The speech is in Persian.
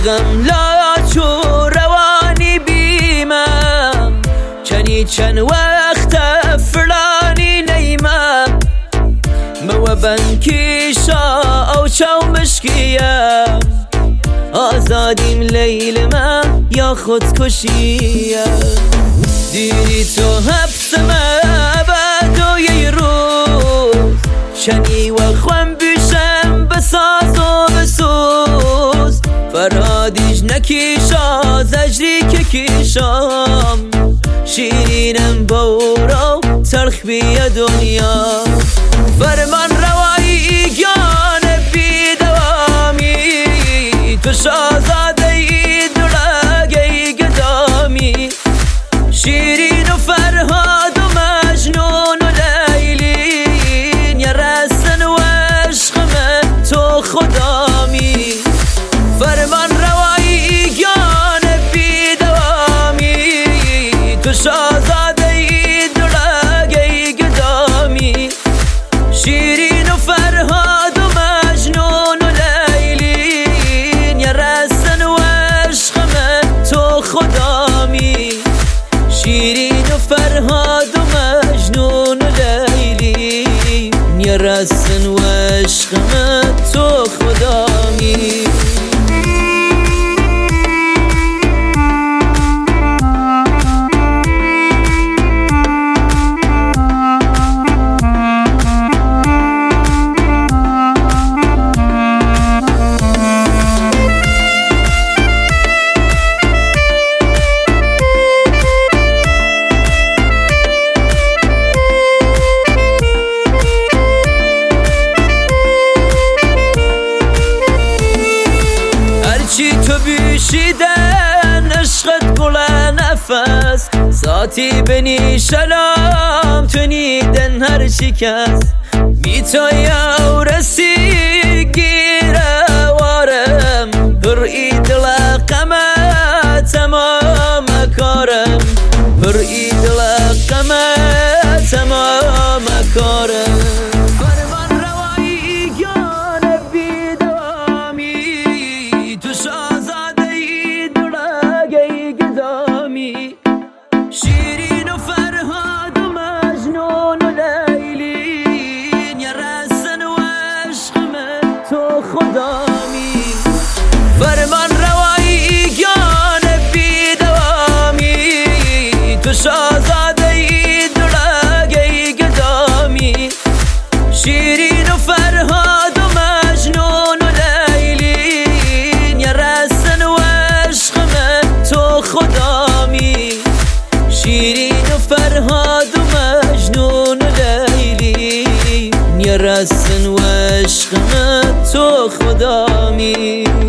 غم لاچ و روانی بیمه کنی چند وقت فلانی نیمه مو بنکیشا او چو مشکیه آزادیم لیل ما یا خودکشیه دیری تو حبس بعد و یه روز شنی و خوام بیشم بساز و بسوز فرادیش نکیشا زجری که کیشام شیرینم بورو تلخ بیه دنیا فرمان روایی گیان بی دوامی تو شازاده ای درگه گدامی شیرین و فرهاد و مجنون و لیلین یا رسن و عشقم تو خدامی فرمان روایی گیان بی دوامی تو شازاده ای درگه گدامی شیرین و فرهاد و مجنون و لیلین یا رسن و عشقم تو خدامی شیرین و فرهاد و مجنون و لیلین یا رسن و عشقم تو خدامی چی تو بیشیدن عشقت گل نفس ذاتی بنی شلام تو نیدن هر چی کس بی تو یا رسی گیره وارم پر اید لقمه تمام کارم پر اید لقمه تمام کارم شیرین و فرهاد و مجنون و لیلین یا رسن و عشقم تو خدامی فرمان روایی گیان بی دوامی تو شازاده ای درگه گدامی شیرین و فرهاد و مجنون و لیلین یا رسن و عشقم تو خدامی شیرین و فرهاد و مجنون و لیلی یا رسن و عشقم تو خدامی